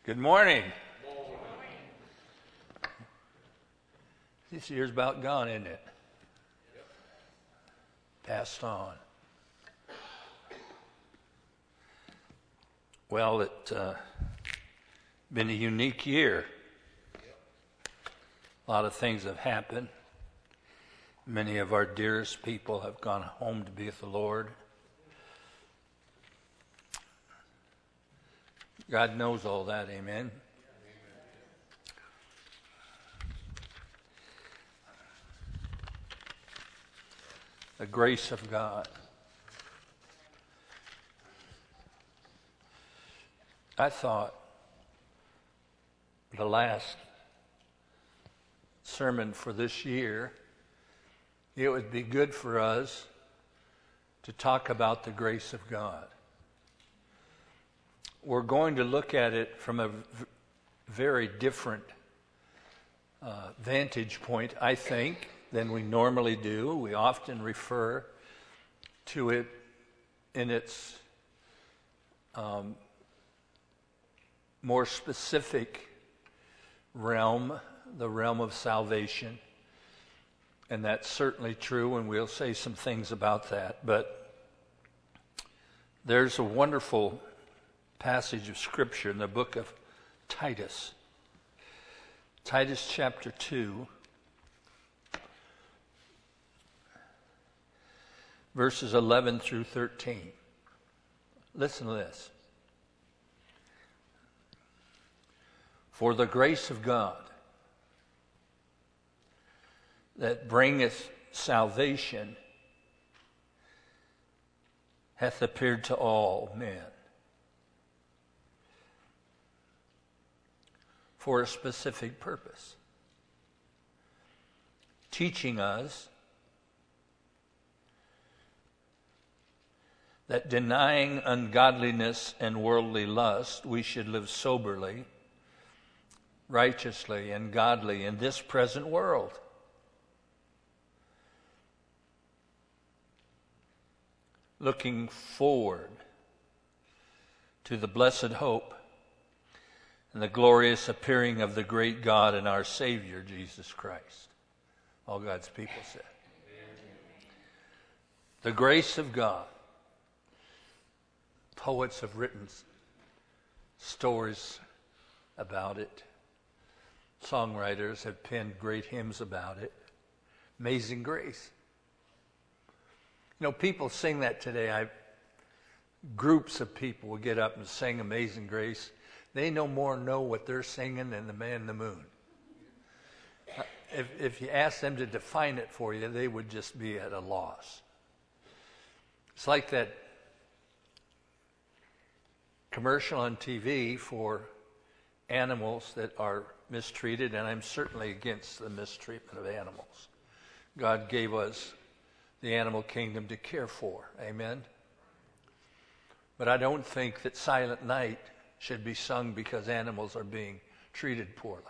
Good morning. This year's about gone, isn't it? Passed on. Well, it's been a unique year. A lot of things have happened. Many of our dearest people have gone home to be with the Lord. God knows all that, amen? The grace of God. I thought the last sermon for this year, it would be good for us to talk about the grace of God. We're going to look at it from a very different vantage point, I think, than we normally do. We often refer to it in its more specific realm, the realm of salvation. And that's certainly true, and we'll say some things about that. But there's a wonderful passage of Scripture in the book of Titus. Titus chapter 2, verses 11 through 13. Listen to this. For the grace of God that bringeth salvation hath appeared to all men, for a specific purpose, teaching us that denying ungodliness and worldly lust, we should live soberly, righteously, and godly in this present world, looking forward to the blessed hope and the glorious appearing of the great God and our Savior, Jesus Christ. All God's people said. The grace of God. Poets have written stories about it. Songwriters have penned great hymns about it. Amazing grace. You know, people sing that today. Groups of people will get up and sing Amazing Grace. They no more know what they're singing than the man in the moon. If you ask them to define it for you, they would just be at a loss. It's like that commercial on TV for animals that are mistreated, and I'm certainly against the mistreatment of animals. God gave us the animal kingdom to care for. Amen? But I don't think that Silent Night should be sung because animals are being treated poorly.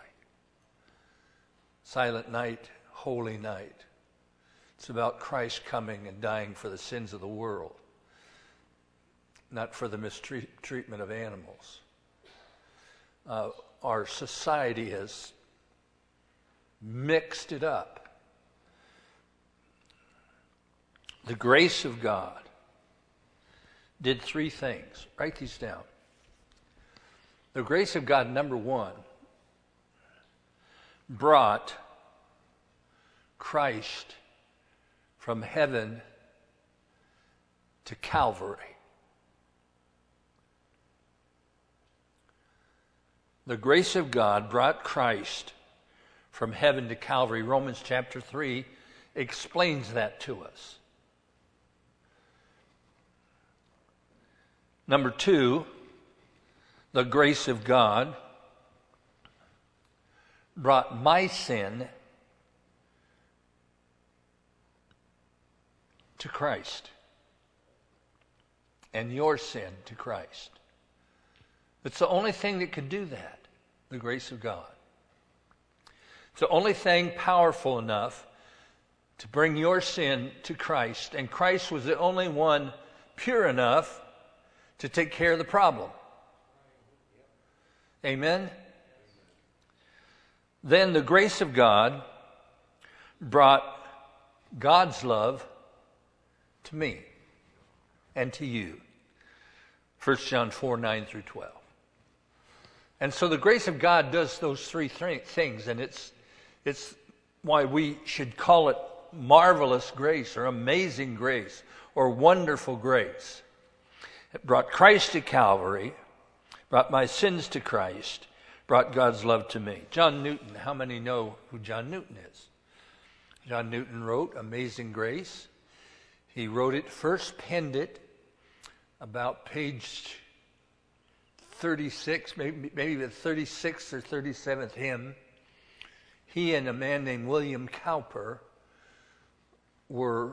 Silent Night, Holy Night. It's about Christ coming and dying for the sins of the world, not for the mistreatment of animals. Our society has mixed it up. The grace of God did three things. Write these down. The grace of God, number one, brought Christ from heaven to Calvary. The grace of God brought Christ from heaven to Calvary. Romans chapter 3 explains that to us. Number two, the grace of God brought my sin to Christ and your sin to Christ. It's the only thing that could do that, the grace of God. It's the only thing powerful enough to bring your sin to Christ, and Christ was the only one pure enough to take care of the problem. Amen? Then the grace of God brought God's love to me and to you. 1 John 4, 9 through 12. And so the grace of God does those three things, and it's why we should call it marvelous grace or amazing grace or wonderful grace. It brought Christ to Calvary, brought my sins to Christ, brought God's love to me. John Newton, how many know who John Newton is? John Newton wrote Amazing Grace. He wrote it, first penned it, about page 36, maybe the 36th or 37th hymn. He and a man named William Cowper were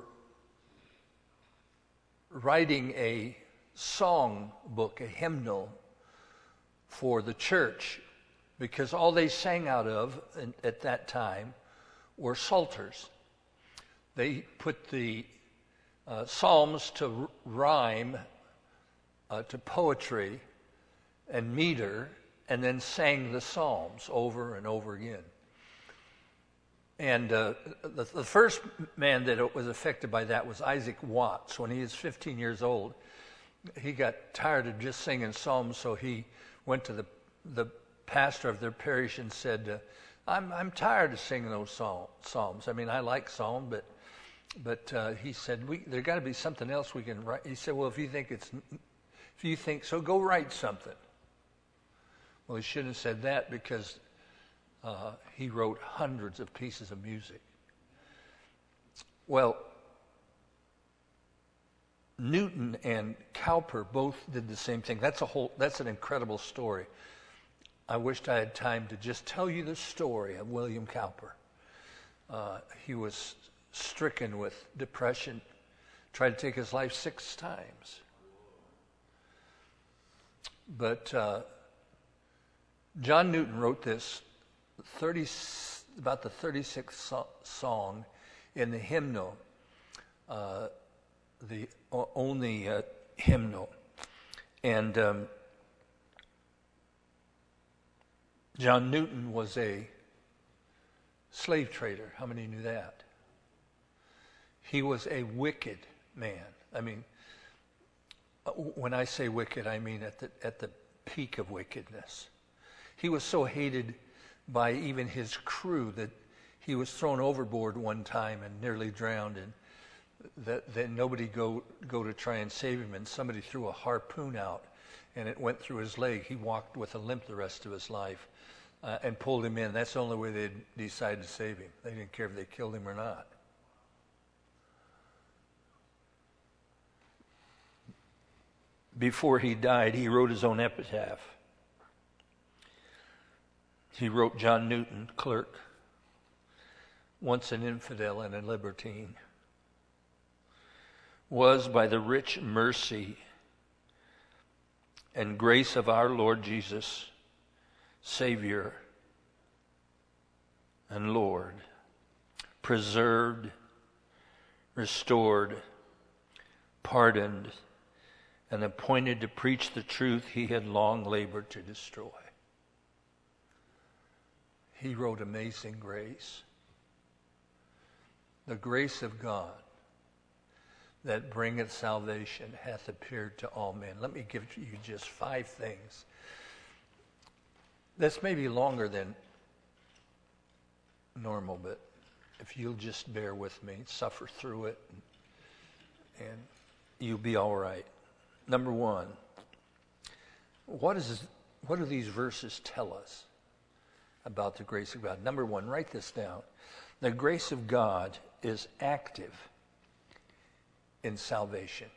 writing a song book, a hymnal for the church, because all they sang out of at that time were psalters. They put the psalms to rhyme, to poetry and meter, and then sang the psalms over and over again. And the first man that was affected by that was Isaac Watts. When he was 15 years old, he got tired of just singing psalms, so he went to the pastor of their parish and said, I'm tired of singing those psalms. I mean, I like psalm, but he said, there got to be something else we can write. He said, well, if you think so, go write something. Well, he shouldn't have said that, because he wrote hundreds of pieces of music. Well, Newton and Cowper both did the same thing. That's an incredible story. I wished I had time to just tell you the story of William Cowper. He was stricken with depression, tried to take his life 6 times. But John Newton wrote this about the 36th song in the hymnal, the only hymnal. And John Newton was a slave trader. How many knew that? He was a wicked man. I mean, when I say wicked, I mean at the peak of wickedness. He was so hated by even his crew that he was thrown overboard one time and nearly drowned, and that nobody go to try and save him, and somebody threw a harpoon out and it went through his leg. He walked with a limp the rest of his life and pulled him in. That's the only way they decided to save him. They didn't care if they killed him or not. Before he died, he wrote his own epitaph. He wrote, John Newton, clerk, once an infidel and a libertine, was by the rich mercy and grace of our Lord Jesus, Savior and Lord, preserved, restored, pardoned, and appointed to preach the truth he had long labored to destroy. He wrote Amazing Grace. The grace of God that bringeth salvation hath appeared to all men. Let me give you just 5 things. This may be longer than normal, but if you'll just bear with me, suffer through it, and you'll be all right. Number 1, what do these verses tell us about the grace of God? Number 1, write this down. The grace of God is active in salvation.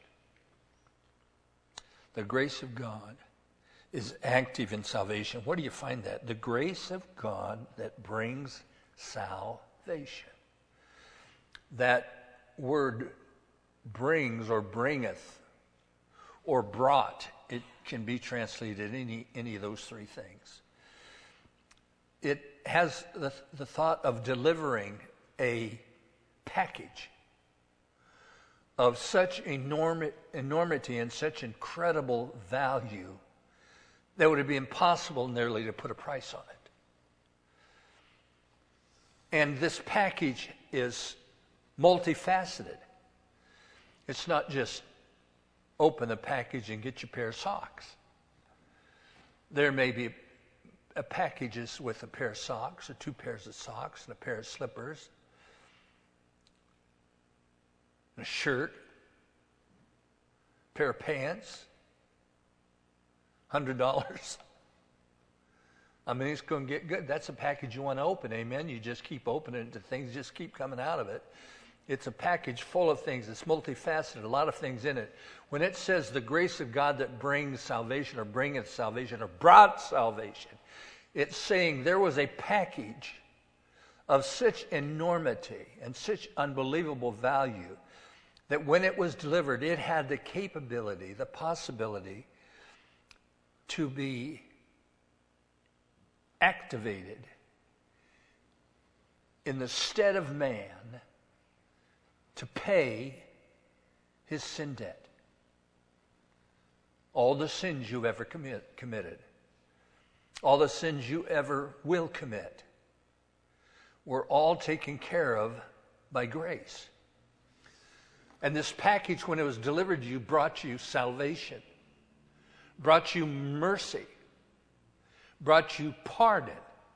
The grace of God is active in salvation. Where do you find that? The grace of God that brings salvation. That word brings or bringeth or brought, it can be translated any of those 3 things. It has the thought of delivering a package of such enormity and such incredible value that would be impossible nearly to put a price on it. And this package is multifaceted. It's not just open the package and get your pair of socks. There may be a packages with a pair of socks or 2 pairs of socks and a pair of slippers, and a shirt, a pair of pants, $100. I mean, it's going to get good. That's a package you want to open, amen? You just keep opening it, the things just keep coming out of it. It's a package full of things. It's multifaceted, a lot of things in it. When it says the grace of God that brings salvation or bringeth salvation or brought salvation, it's saying there was a package of such enormity and such unbelievable value that when it was delivered, it had the capability, the possibility to be activated in the stead of man to pay his sin debt. All the sins you've ever committed, all the sins you ever will commit, were all taken care of by grace. And this package, when it was delivered to you, brought you salvation, brought you mercy, brought you pardon,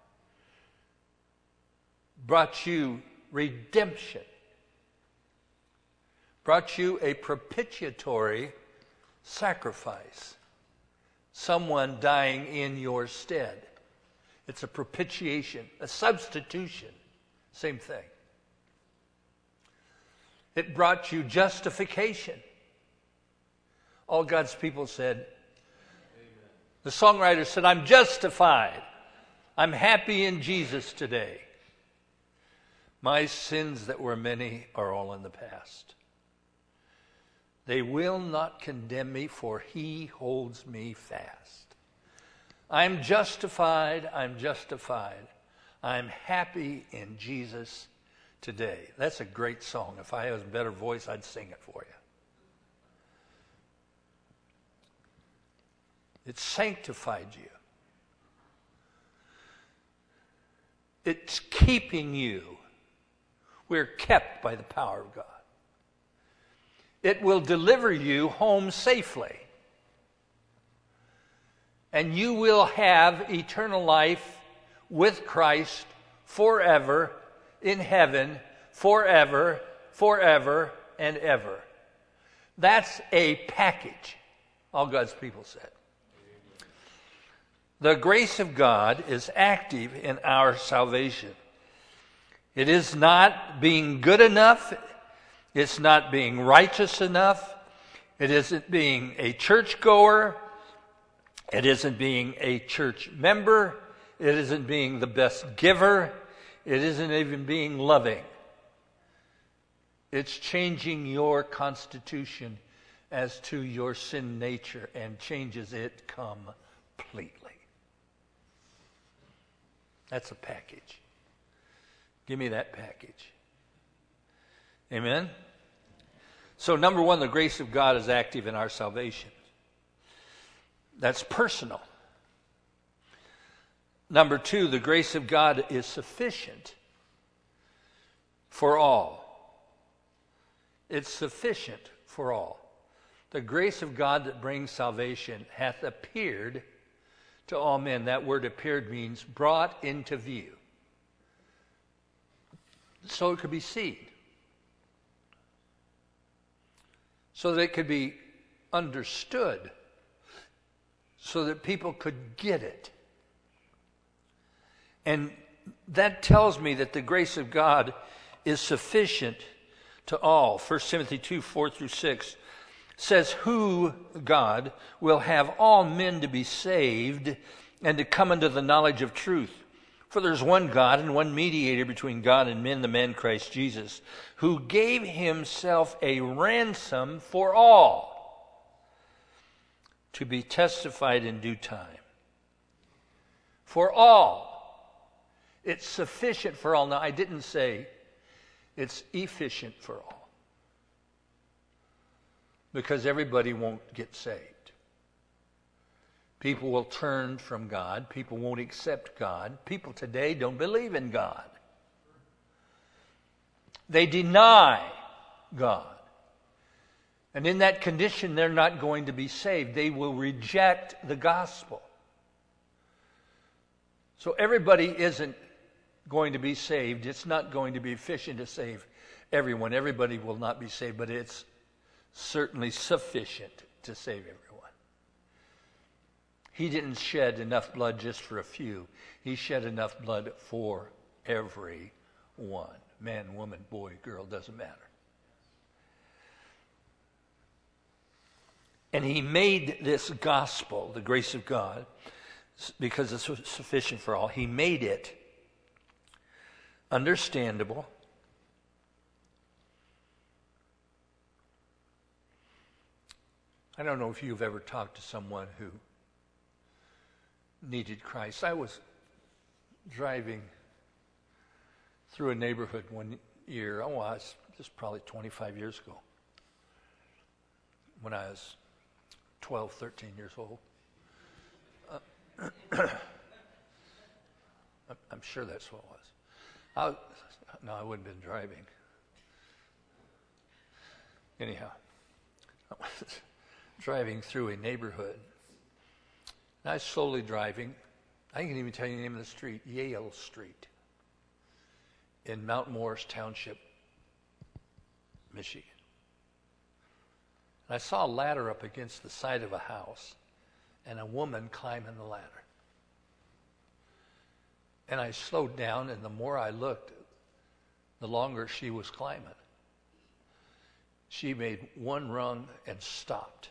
brought you redemption, brought you a propitiatory sacrifice, someone dying in your stead. It's a propitiation, a substitution, same thing. It brought you justification. All God's people said, amen. The songwriter said, I'm justified. I'm happy in Jesus today. My sins that were many are all in the past. They will not condemn me, for he holds me fast. I'm justified, I'm justified. I'm happy in Jesus today. That's a great song. If I had a better voice, I'd sing it for you. It sanctified you. It's keeping you. We're kept by the power of God. It will deliver you home safely. And you will have eternal life with Christ forever in heaven, forever, forever, and ever. That's a package, all God's people said. The grace of God is active in our salvation. It is not being good enough. It's not being righteous enough. It isn't being a churchgoer. It isn't being a church member. It isn't being the best giver. It isn't even being loving. It's changing your constitution as to your sin nature and changes it completely. That's a package. Give me that package. Amen? So number one, the grace of God is active in our salvation. That's personal. Number two, the grace of God is sufficient for all. It's sufficient for all. The grace of God that brings salvation hath appeared to all men. That word appeared means brought into view. So it could be seen. So that it could be understood. So that people could get it. And that tells me that the grace of God is sufficient to all. 1 Timothy 2, 4 through 6 says, who, God, will have all men to be saved and to come into the knowledge of truth. For there's one God and one mediator between God and men, the man Christ Jesus, who gave himself a ransom for all, to be testified in due time. For all. It's sufficient for all. Now, I didn't say it's efficient for all, because everybody won't get saved. People will turn from God. People won't accept God. People today don't believe in God. They deny God. And in that condition, they're not going to be saved. They will reject the gospel. So everybody isn't going to be saved. It's not going to be efficient to save everyone. Everybody will not be saved, but it's certainly sufficient to save everyone. He didn't shed enough blood just for a few. He shed enough blood for everyone. Man, woman, boy, girl, doesn't matter. And he made this gospel, the grace of God, because it's sufficient for all. He made it understandable, I don't know if you've ever talked to someone who needed Christ. I was driving through a neighborhood one year, this probably 25 years ago, when I was 12, 13 years old. I'm sure that's what it was. I wouldn't have been driving. Anyhow, I was driving through a neighborhood. And I was slowly driving. I can even tell you the name of the street, Yale Street, in Mount Morris Township, Michigan. And I saw a ladder up against the side of a house and a woman climbing the ladder. And I slowed down, and the more I looked, the longer she was climbing. She made one rung and stopped.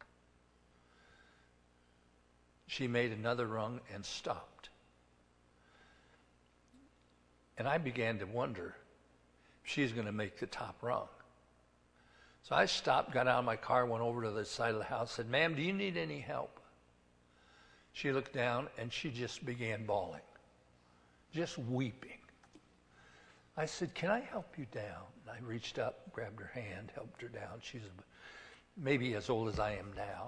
She made another rung and stopped. And I began to wonder if she's going to make the top rung. So I stopped, got out of my car, went over to the side of the house, said, "Ma'am, do you need any help?" She looked down, and she just began bawling, just weeping. I said, "Can I help you down?" And I reached up, grabbed her hand, helped her down. She's maybe as old as I am now.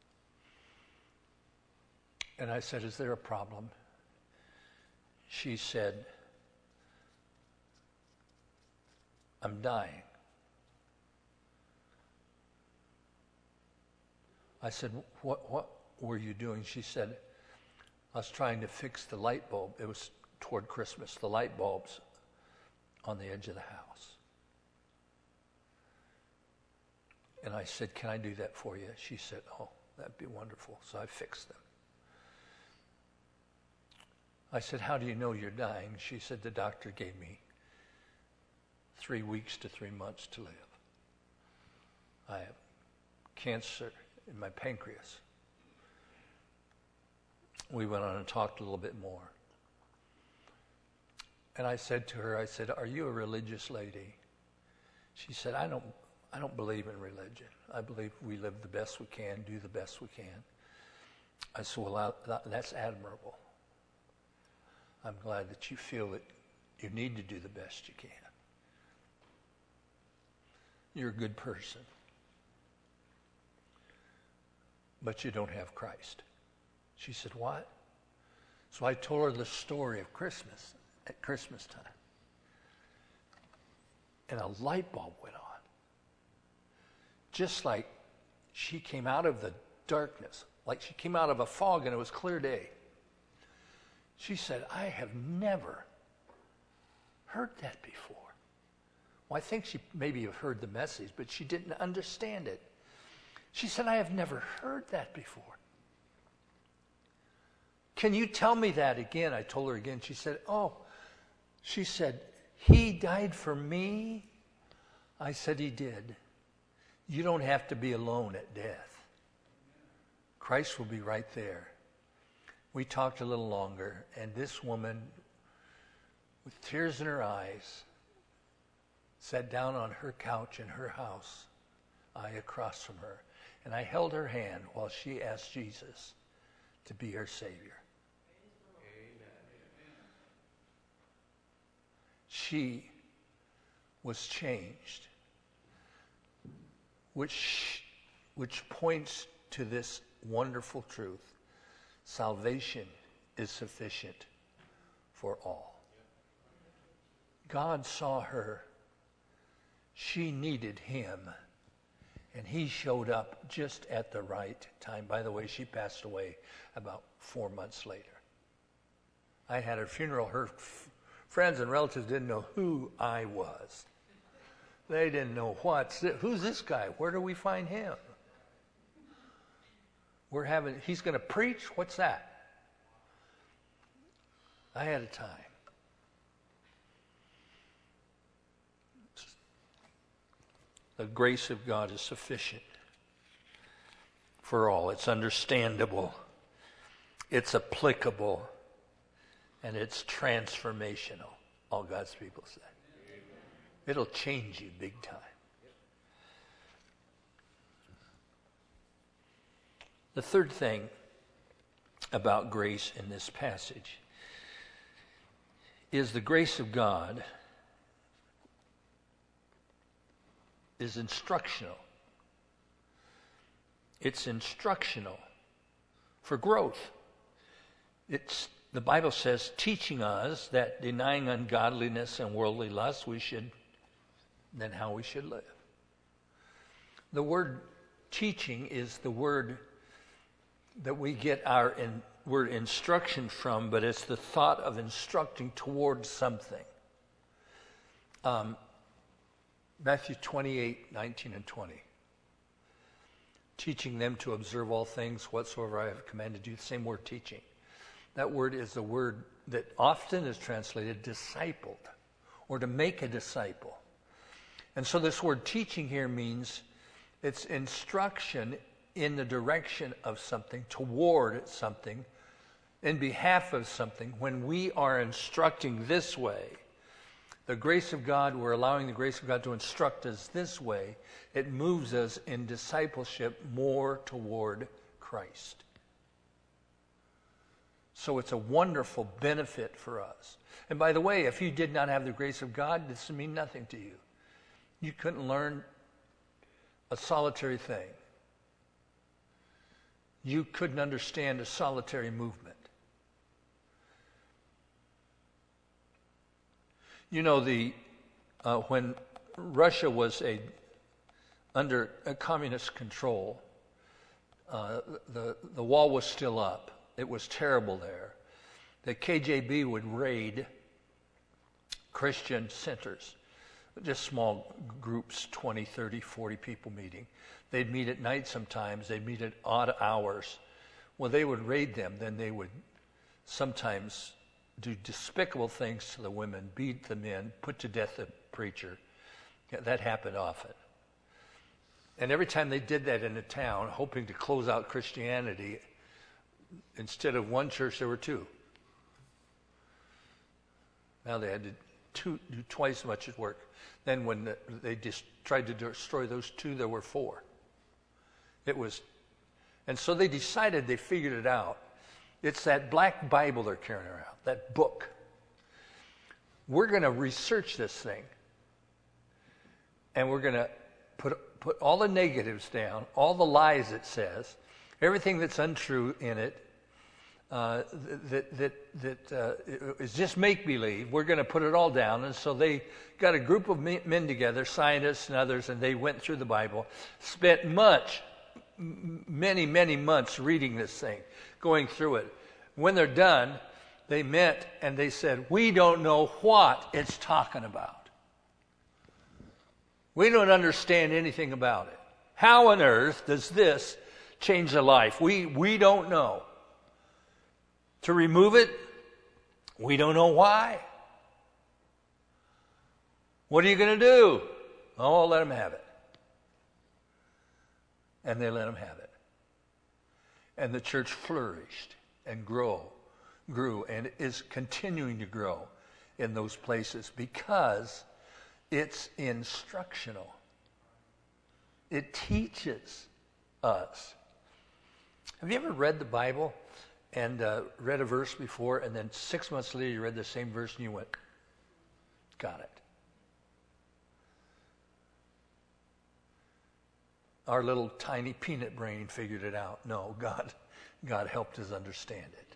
And I said, "Is there a problem?" She said, "I'm dying." I said, what were you doing? She said, "I was trying to fix the light bulb." It was toward Christmas, the light bulbs on the edge of the house. And I said, "Can I do that for you?" She said, "Oh, that'd be wonderful." So I fixed them. I said, "How do you know you're dying?" She said, "The doctor gave me 3 weeks to 3 months to live. I have cancer in my pancreas." We went on and talked a little bit more. And I said to her, "Are you a religious lady?" She said, I don't believe in religion. I believe we live the best we can, do the best we can." I said, "Well, that's admirable. I'm glad that you feel that you need to do the best you can. You're a good person. But you don't have Christ." She said, "What?" So I told her the story of Christmas, at Christmas time. And a light bulb went on. Just like she came out of the darkness, like she came out of a fog and it was clear day. She said, "I have never heard that before." Well, I think she maybe have heard the message, but she didn't understand it. She said, "I have never heard that before. Can you tell me that again?" I told her again. She said, "He died for me?" I said, "He did. You don't have to be alone at death. Christ will be right there." We talked a little longer, and this woman, with tears in her eyes, sat down on her couch in her house, I across from her, and I held her hand while she asked Jesus to be her Savior. She was changed, which points to this wonderful truth. Salvation is sufficient for all. God saw her. She needed him. And he showed up just at the right time. By the way, she passed away about 4 months later. I had her funeral. Her friends and relatives didn't know who I was. They didn't know who's this guy? Where do we find him? He's going to preach? What's that? I had a time. The grace of God is sufficient for all. It's understandable, it's applicable, and it's transformational. All God's people say. It'll change you big time. The third thing about grace in this passage is the grace of God is instructional. It's instructional for growth. The Bible says, teaching us that denying ungodliness and worldly lust, how we should live. The word teaching is the word that we get our word instruction from, but it's the thought of instructing towards something. Matthew 28, 19 and 20. Teaching them to observe all things whatsoever I have commanded you. The same word, teaching. That word is the word that often is translated discipled, or to make a disciple. And so this word teaching here means it's instruction in the direction of something, toward something, in behalf of something. When we are instructing this way, the grace of God, we're allowing the grace of God to instruct us this way. It moves us in discipleship more toward Christ. So it's a wonderful benefit for us. And by the way, if you did not have the grace of God, this would mean nothing to you. You couldn't learn a solitary thing. You couldn't understand a solitary movement. You know, when Russia was under a communist control, the wall was still up. It was terrible there. The KGB would raid Christian centers, just small groups, 20, 30, 40 people meeting. They'd meet at night sometimes. They'd meet at odd hours. Well, they would raid them. Then they would sometimes do despicable things to the women, beat the men, put to death the preacher. Yeah, that happened often. And every time they did that in a town, hoping to close out Christianity, instead of one church, there were two. Now they had to do twice as much work. Then when they just tried to destroy those two, there were four. And so they decided, they figured it out. It's that black Bible they're carrying around, that book. We're going to research this thing, and we're going to put all the negatives down, all the lies it says, everything that's untrue in it, that is just make-believe. We're going to put it all down. And so they got a group of men together, scientists and others, and they went through the Bible, spent many, many months reading this thing, going through it. When they're done, they met and they said, we don't know what it's talking about. We don't understand anything about it. How on earth does this change a life? We don't know. To remove it, we don't know why. What are you going to do? Oh, let them have it. And they let them have it. And the church flourished and grew and is continuing to grow in those places because it's instructional. It teaches us. Have you ever read the Bible and read a verse before, and then 6 months later you read the same verse and you went, got it? Our little tiny peanut brain figured it out. No, God God helped us understand it.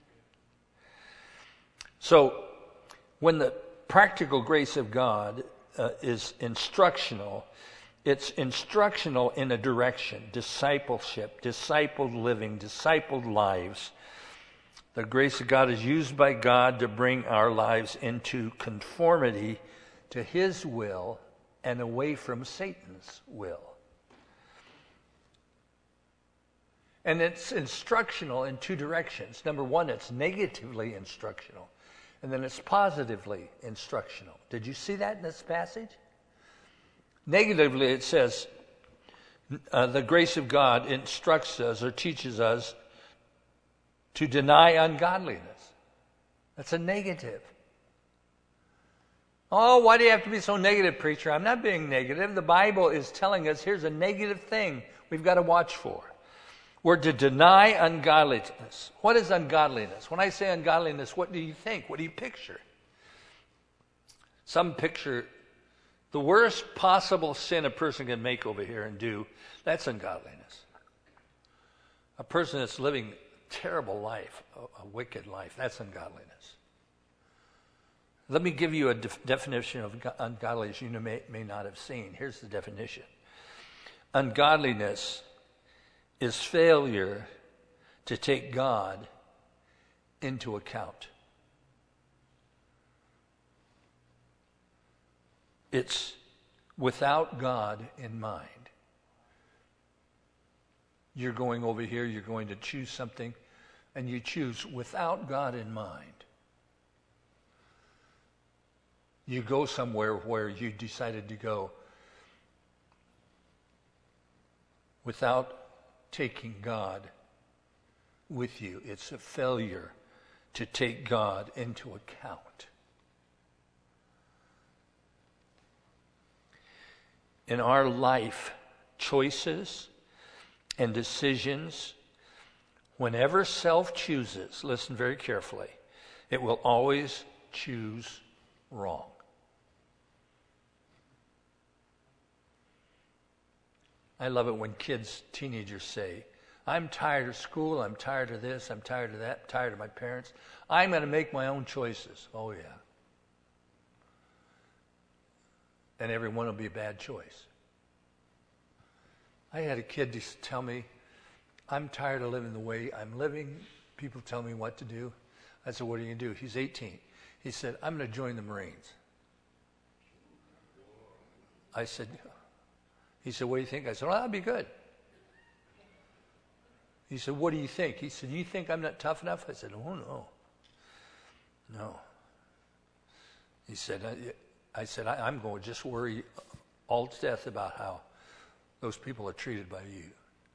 So, when the practical grace of God is instructional, it's instructional in a direction: discipleship, discipled living, discipled lives. The grace of God is used by God to bring our lives into conformity to His will and away from Satan's will. And it's instructional in two directions. Number one, it's negatively instructional, and then it's positively instructional. Did you see that in this passage? Negatively, it says the grace of God instructs us or teaches us to deny ungodliness. That's a negative. Oh, why do you have to be so negative, preacher? I'm not being negative. The Bible is telling us here's a negative thing we've got to watch for. We're to deny ungodliness. What is ungodliness? When I say ungodliness, what do you think? What do you picture? Some picture the worst possible sin a person can make over here and do. That's ungodliness. A person that's living a terrible life, a wicked life, that's ungodliness. Let me give you a definition of ungodliness you may not have seen. Here's the definition. Ungodliness is failure to take God into account. It's without God in mind. You're going over here, you're going to choose something, and you choose without God in mind. You go somewhere where you decided to go without taking God with you. It's a failure to take God into account. In our life, choices and decisions, whenever self chooses, listen very carefully, it will always choose wrong. I love it when teenagers say, I'm tired of school, I'm tired of this, I'm tired of that, I'm tired of my parents. I'm going to make my own choices. Oh, yeah. And every one will be a bad choice. I had a kid just tell me, I'm tired of living the way I'm living. People tell me what to do. I said, what are you going to do? He's 18. He said, I'm going to join the Marines. He said, what do you think? I said, well, that'd be good. He said, what do you think? He said, you think I'm not tough enough? I said, oh, no. No. He said, I'm going to just worry all to death about how those people are treated by you.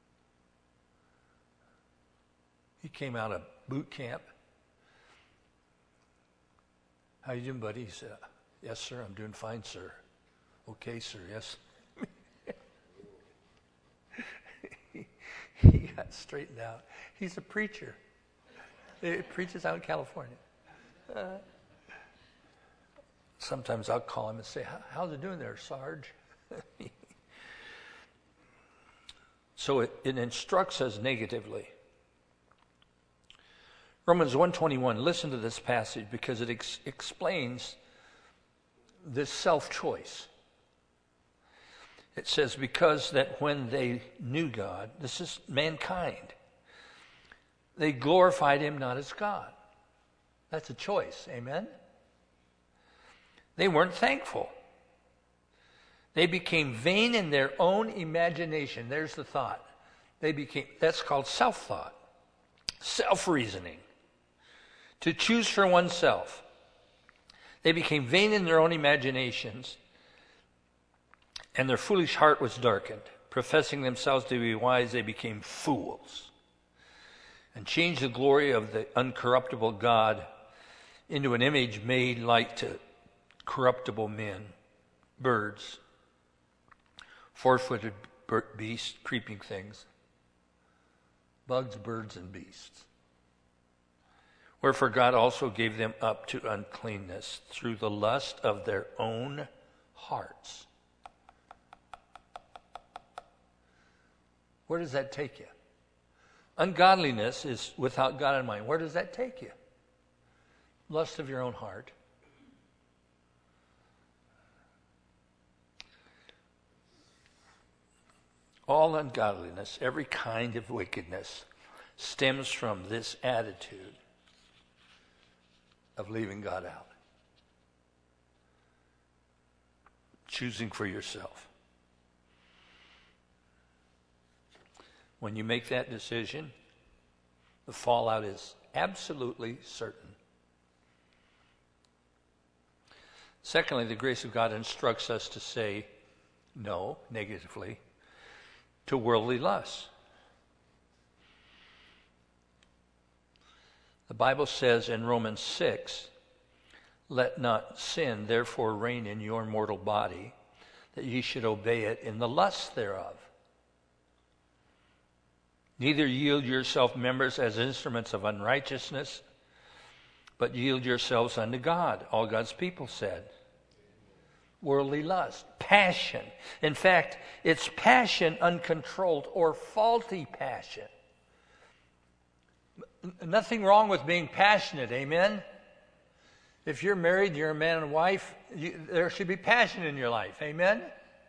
He came out of boot camp. How you doing, buddy? He said, yes, sir, I'm doing fine, sir. Okay, sir, yes. He got straightened out. He's a preacher. He preaches out in California. Sometimes I'll call him and say, how's it doing there, Sarge? So it instructs us negatively. Romans 1:21, listen to this passage because it explains this self-choice. It says, because that when they knew God, this is mankind, they glorified him not as God. That's a choice, amen? They weren't thankful. They became vain in their own imagination. There's the thought. That's called self-thought, self-reasoning, to choose for oneself. They became vain in their own imaginations, and their foolish heart was darkened. Professing themselves to be wise, they became fools, and changed the glory of the uncorruptible God into an image made like to corruptible men, birds, four-footed beasts, creeping things, bugs, birds, and beasts. Wherefore God also gave them up to uncleanness through the lust of their own hearts. Where does that take you? Ungodliness is without God in mind. Where does that take you? Lust of your own heart. All ungodliness, every kind of wickedness, stems from this attitude of leaving God out. Choosing for yourself. When you make that decision, the fallout is absolutely certain. Secondly, the grace of God instructs us to say no, negatively, to worldly lusts. The Bible says in Romans 6, let not sin therefore reign in your mortal body, that ye should obey it in the lusts thereof. Neither yield yourself members as instruments of unrighteousness, but yield yourselves unto God. All God's people said. Worldly lust, passion. In fact, it's passion uncontrolled or faulty passion. Nothing wrong with being passionate, amen? If you're married, you're a man and wife, there should be passion in your life, amen?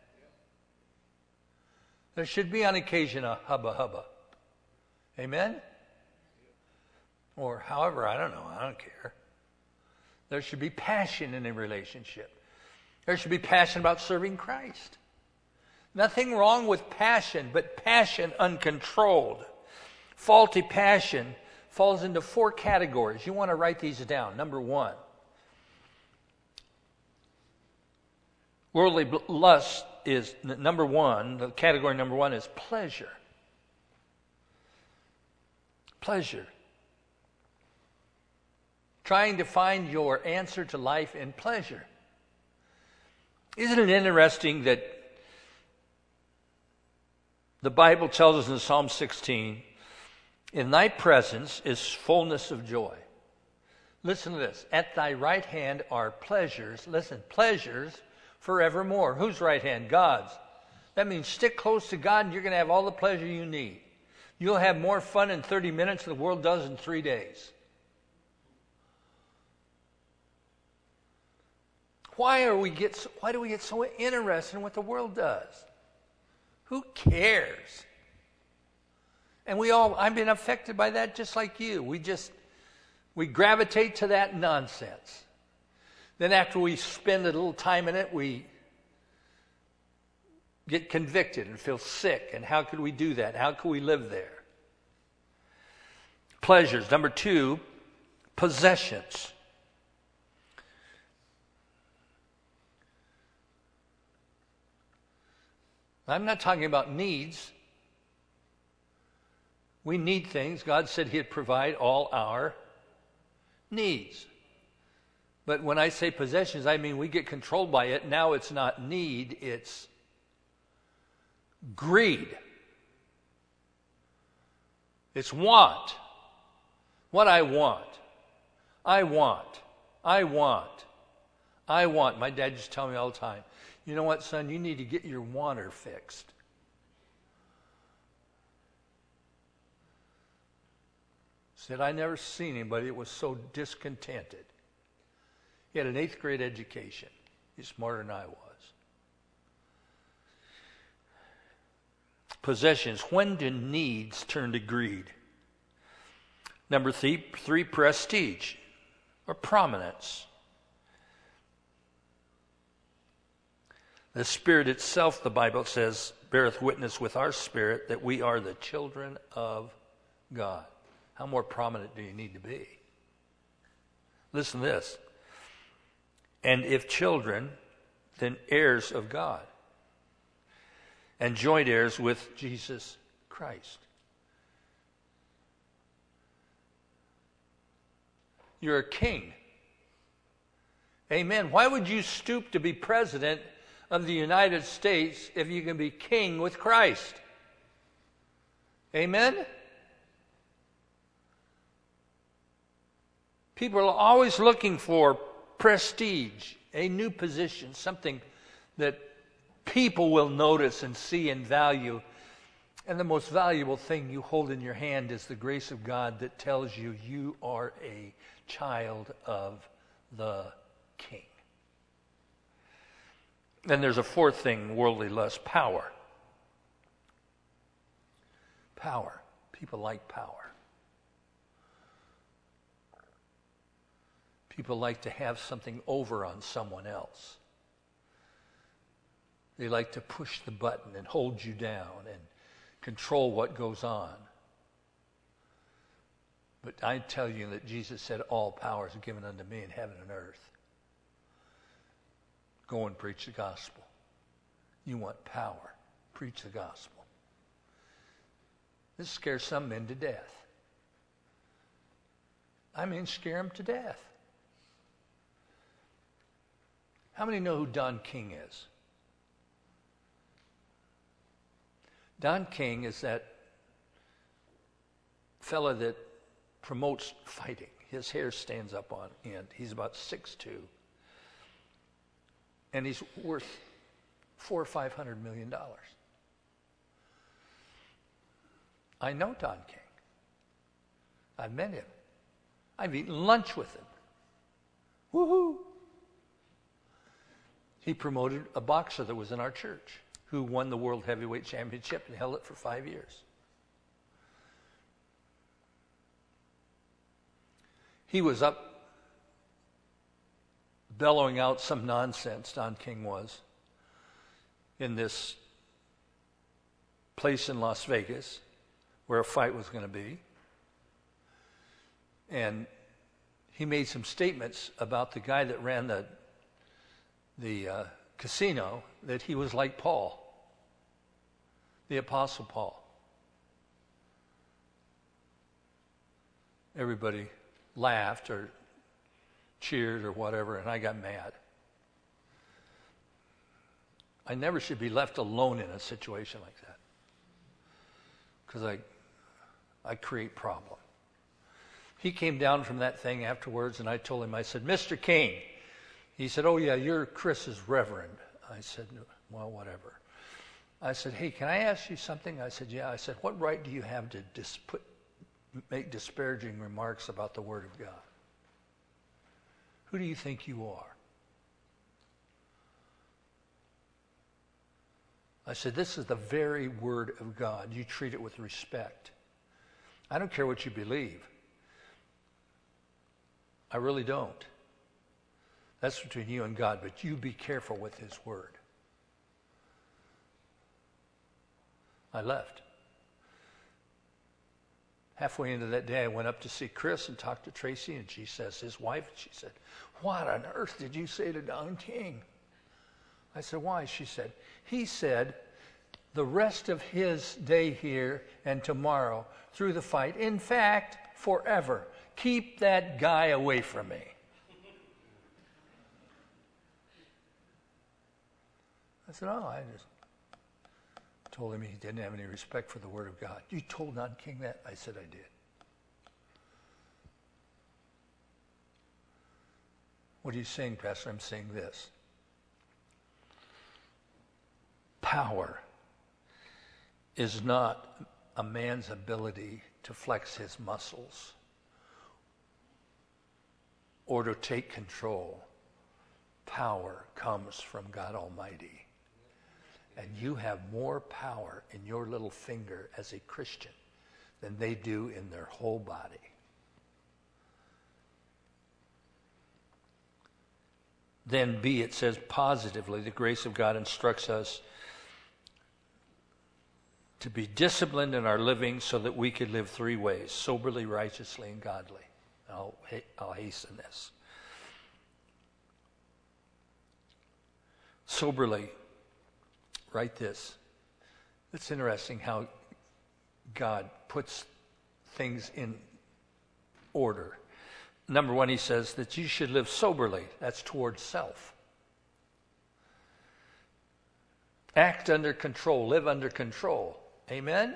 There should be on occasion a hubba-hubba, amen? Or however, I don't know, I don't care. There should be passion in a relationship. There should be passion about serving Christ. Nothing wrong with passion, but passion uncontrolled. Faulty passion falls into 4 categories. You want to write these down. Number 1, worldly lust is number 1. The category number 1 is pleasure. Pleasure. Trying to find your answer to life in pleasure. Isn't it interesting that the Bible tells us in Psalm 16, in thy presence is fullness of joy. Listen to this. At thy right hand are pleasures. Listen, pleasures forevermore. Whose right hand? God's. That means stick close to God and you're going to have all the pleasure you need. You'll have more fun in 30 minutes than the world does in 3 days. Why do we get so interested in what the world does? Who cares? And I've been affected by that just like you. We gravitate to that nonsense. Then after we spend a little time in it, we get convicted and feel sick. And how could we do that? How could we live there? Pleasures. Number 2, possessions. I'm not talking about needs. We need things. God said He'd provide all our needs. But when I say possessions, I mean we get controlled by it. Now it's not need, it's greed. It's want. What I want. I want. I want. I want. My dad used to tell me all the time, you know what, son, you need to get your wanter fixed. Said, I never seen anybody that was so discontented. He had an 8th grade education. He's smarter than I was. Possessions. When do needs turn to greed? Number 3, prestige or prominence. The Spirit itself, the Bible says, beareth witness with our spirit that we are the children of God. How more prominent do you need to be? Listen to this. And if children, then heirs of God, and joint heirs with Jesus Christ. You're a king. Amen. Why would you stoop to be president of the United States if you can be king with Christ? Amen? People are always looking for prestige, a new position, something that people will notice and see and value. And the most valuable thing you hold in your hand is the grace of God that tells you you are a child of the King. Then there's a fourth thing, worldly lust, power. Power. People like power. People like to have something over on someone else. They like to push the button and hold you down and control what goes on. But I tell you that Jesus said, all power is given unto me in heaven and earth. Go and preach the gospel. You want power. Preach the gospel. This scares some men to death. I mean, scare them to death. How many know who Don King is? Don King is that fella that promotes fighting. His hair stands up on end. He's about 6'2". And he's worth $400 or $500 million. I know Don King. I've met him. I've eaten lunch with him. Woohoo! He promoted a boxer that was in our church who won the World Heavyweight Championship and held it for 5 years. He was up bellowing out some nonsense, Don King was, in this place in Las Vegas where a fight was going to be. And he made some statements about the guy that ran the casino, that he was like Paul, the Apostle Paul. Everybody laughed or cheered or whatever, and I got mad. I never should be left alone in a situation like that, because I create problem. He came down from that thing afterwards, and I told him, I said, Mr. King. He said, oh yeah, you're Chris's reverend. I said, well, whatever. I said, hey, can I ask you something? I said, yeah. I said, what right do you have to make disparaging remarks about the Word of God? Who do you think you are? I said, this is the very Word of God. You treat it with respect. I don't care what you believe. I really don't. That's between you and God, but you be careful with His Word. I left. Halfway into that day, I went up to see Chris and talked to Tracy, and she says, his wife, and she said, what on earth did you say to Don King? I said, why? She said, he said the rest of his day here and tomorrow through the fight, in fact, forever, keep that guy away from me. I said, oh, I just told him he didn't have any respect for the Word of God. You told Don King that? I said, I did. What are you saying, Pastor? I'm saying this. Power is not a man's ability to flex his muscles or to take control. Power comes from God Almighty. And you have more power in your little finger as a Christian than they do in their whole body. Then B, it says positively, the grace of God instructs us to be disciplined in our living so that we could live three ways: soberly, righteously, and godly. I'll hasten this. Soberly. Write this. It's interesting how God puts things in order. Number one, he says that you should live soberly. That's towards self. Act under control. Live under control. Amen?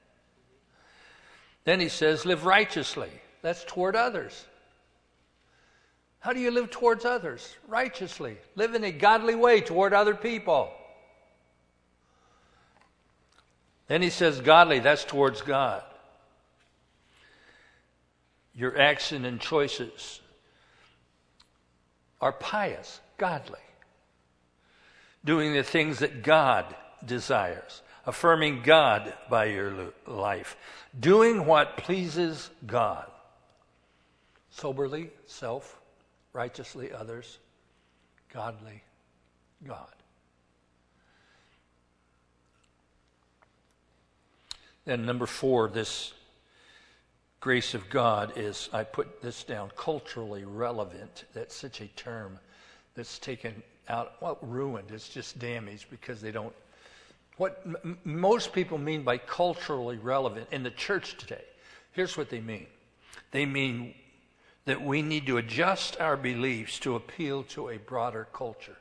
Then he says live righteously. That's toward others. How do you live towards others? Righteously. Live in a godly way toward other people. Then he says godly, that's towards God. Your action and choices are pious, godly. Doing the things that God desires. Affirming God by your life. Doing what pleases God. Soberly, self, righteously, others, godly, God. Then number 4, this grace of God is, I put this down, culturally relevant. That's such a term that's taken out, well, ruined. It's just damaged because they don't. What most people mean by culturally relevant in the church today, here's what they mean. They mean that we need to adjust our beliefs to appeal to a broader culture.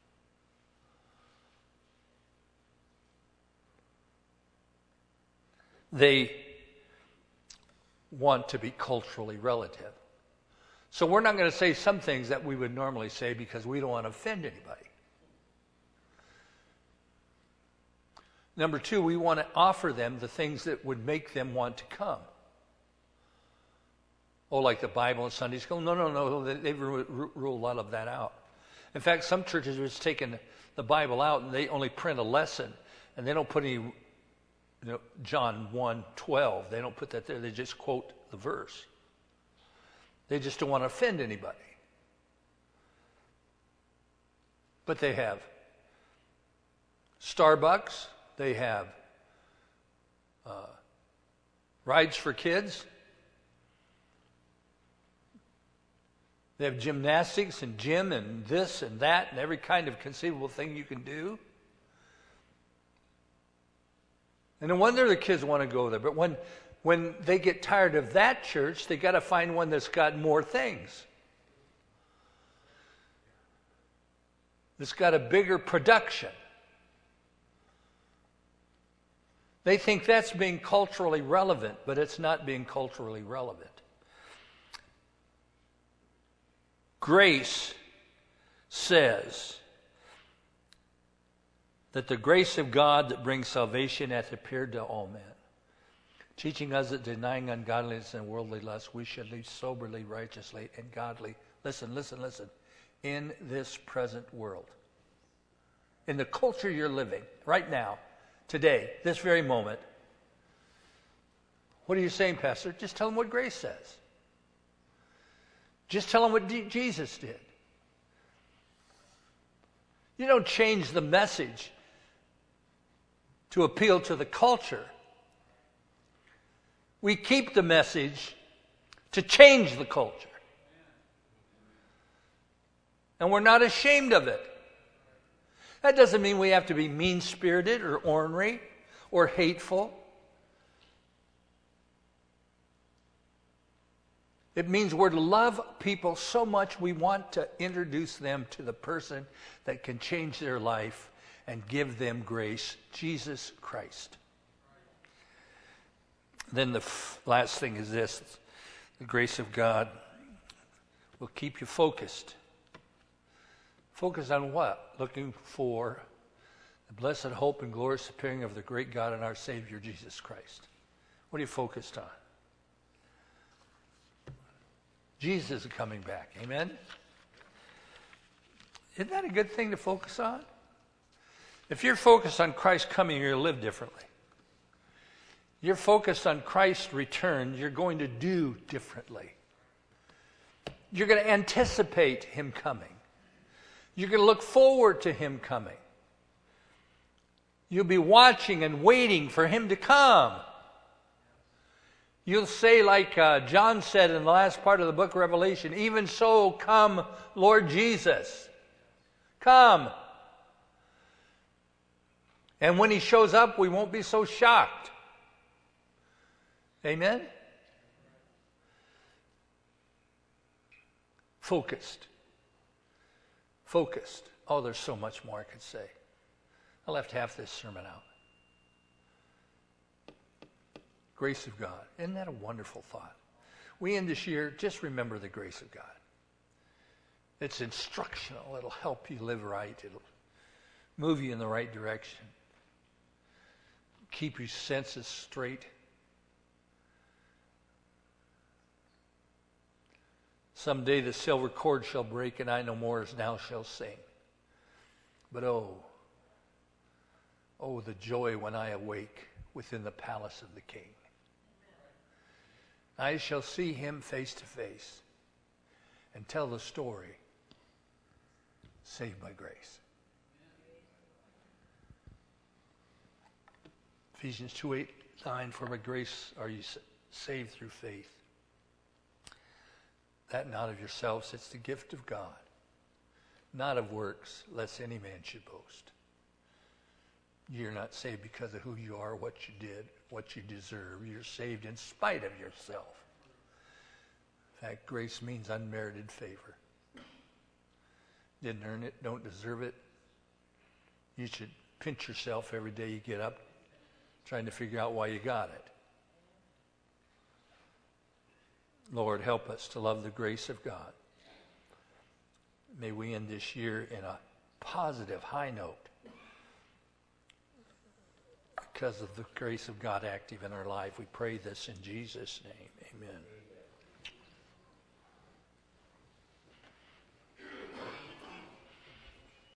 They want to be culturally relative. So we're not going to say some things that we would normally say because we don't want to offend anybody. Number 2, we want to offer them the things that would make them want to come. Oh, like the Bible and Sunday school? No. They've ruled a lot of that out. In fact, some churches have just taken the Bible out and they only print a lesson and they don't put any, John 1:12. They don't put that there. They just quote the verse. They just don't want to offend anybody. But they have Starbucks. They have rides for kids. They have gymnastics and gym and this and that and every kind of conceivable thing you can do. And no wonder the kids want to go there. But when they get tired of that church, they got to find one that's got more things. That's got a bigger production. They think that's being culturally relevant, but it's not being culturally relevant. Grace says that the grace of God that brings salvation hath appeared to all men, teaching us that denying ungodliness and worldly lust, we should live soberly, righteously, and godly. Listen. In this present world. In the culture you're living right now, today, this very moment. What are you saying, Pastor? Just tell them what grace says. Just tell them what Jesus did. You don't change the message to appeal to the culture. We keep the message to change the culture. And we're not ashamed of it. That doesn't mean we have to be mean-spirited or ornery or hateful. It means we're to love people so much we want to introduce them to the person that can change their life and give them grace, Jesus Christ. Then the last thing is this. The grace of God will keep you focused. Focused on what? Looking for the blessed hope and glorious appearing of the great God and our Savior, Jesus Christ. What are you focused on? Jesus is coming back. Amen? Isn't that a good thing to focus on? If you're focused on Christ coming, you're going to live differently. You're focused on Christ's return, you're going to do differently. You're going to anticipate Him coming. You're going to look forward to Him coming. You'll be watching and waiting for Him to come. You'll say like John said in the last part of the book of Revelation, even so, come, Lord Jesus. Come. And when He shows up, we won't be so shocked. Amen? Focused. Oh, there's so much more I could say. I left half this sermon out. Grace of God. Isn't that a wonderful thought? We end this year, just remember the grace of God. It's instructional. It'll help you live right. It'll move you in the right direction. keep your senses straight. Someday the silver cord shall break, and I no more as now shall sing. But oh, the joy when I awake within the palace of the King. I shall see him face to face and tell the story, saved by grace. Ephesians 2:8-9, for by grace are you saved through faith. That not of yourselves, it's the gift of God, not of works, lest any man should boast. You're not saved because of who you are, what you did, what you deserve. You're saved in spite of yourself. In fact, grace means unmerited favor. Didn't earn it, don't deserve it. You should pinch yourself every day you get up, trying to figure out why you got it. Lord, help us to love the grace of God. May we end this year in a positive, high note because of the grace of God active in our life. We pray this in Jesus' name. Amen.